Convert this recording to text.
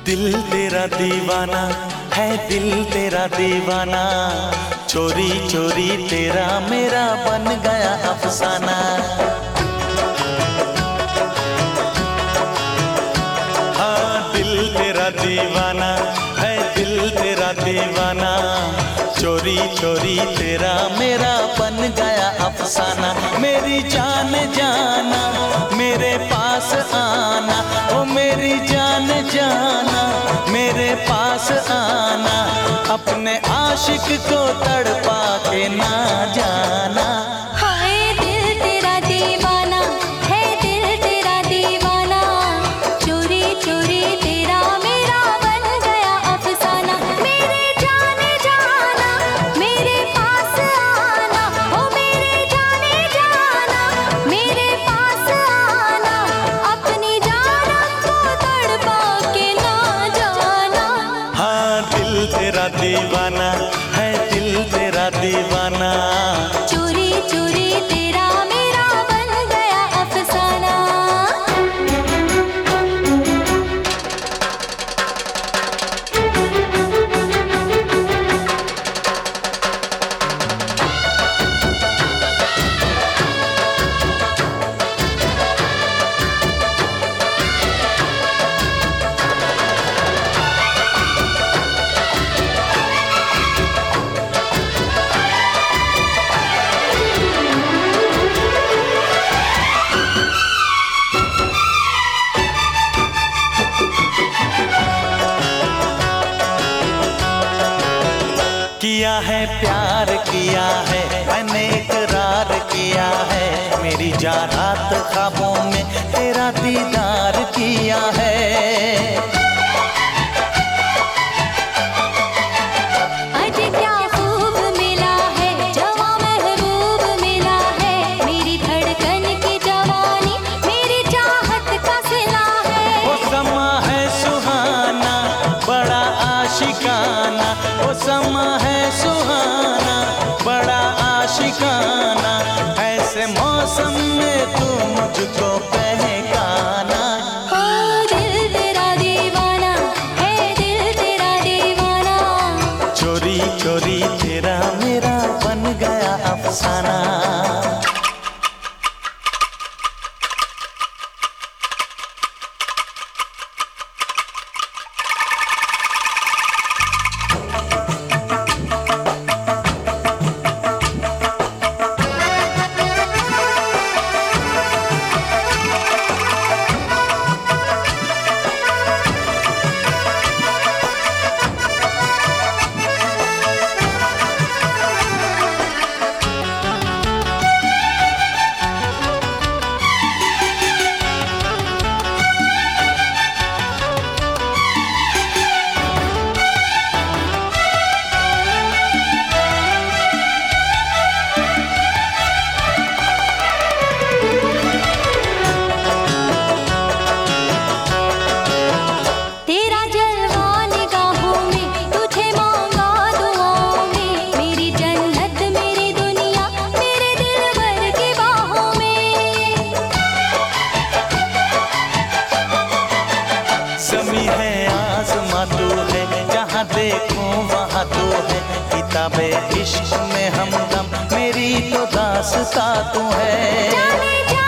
दिल तेरा दीवाना है, दिल तेरा दीवाना, चोरी चोरी तेरा मेरा बन गया अफसाना। हाँ दिल तेरा दीवाना है, दिल तेरा दीवाना, चोरी चोरी तेरा मेरा बन गया अफसाना। मेरी जान जाना मेरे पास आना, ओ मेरी जान जाना मेरे पास आना, अपने आशिक को तड़पा के ना जाना। हाय दिल तेरा दीवाना है, दिल तेरा दीवाना, चोरी चोरी तेरा मेरा बन गया अफसाना। मेरे जाने जाना मेरे पास आना, ओ मेरे जाने जाना मेरे पास आना, अपनी जान को तड़पा के ना जाना। हाँ दिल तेरा दीवाना है, दिल तेरा दीवाना, चोरी चोरी तेरा मेरा बन गया अफसाना। किया है प्यार किया है, मैंने इकरार किया है, मेरी जा रात ख्वाबों में तेरा दीदार किया है। आज क्या खूब मिला है, जवां महबूब मिला है, मेरी धड़कन की जवानी मेरी चाहत का सिला है। वो समा है सुहाना बड़ा आशिकाना, वो समा है सुहाना बड़ा आशिकाना, ऐसे मौसम में तू मुझको पहचाना। ओ दिल तेरा दीवाना है, दिल तेरा दीवाना, चोरी चोरी तेरा मेरा बन गया अफसाना। तेरा जलवा निगाहों में, तुझे मांगा दुआओं में, मेरी जन्नत मेरी दुनिया मेरे दिलबर की बाहों में। समी है आसमां तू है, जहाँ देखूं वहाँ तू है, किताबे इश्क में हमदम मेरी तो दास्तां तू है। जाने जा